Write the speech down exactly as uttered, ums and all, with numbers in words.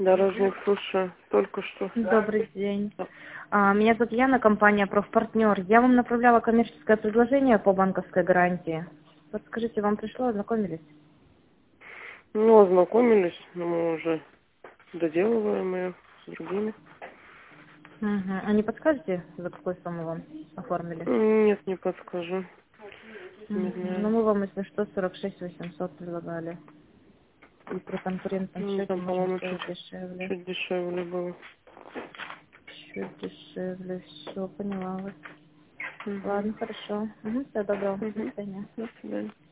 Дорожник, слушаю. Только что. Добрый день. А, Меня зовут Яна, компания «Профпартнер». Я вам направляла коммерческое предложение по банковской гарантии. Подскажите, вам пришло, ознакомились? Ну, ознакомились, но мы уже доделываем ее с другими. Угу. А не подскажете, за какую сумму вам оформили? Нет, не подскажу. Не Угу. Ну, знаю. мы вам, если что, сорок шесть восемьсот предлагали. И при конкурентном Ну, счете там, можем по-моему, чуть, сделать дешевле. чуть дешевле было. Чуть дешевле. Все, поняла вас. Угу. Ладно, хорошо. Угу, всего доброго. До Угу. свидания. До свидания.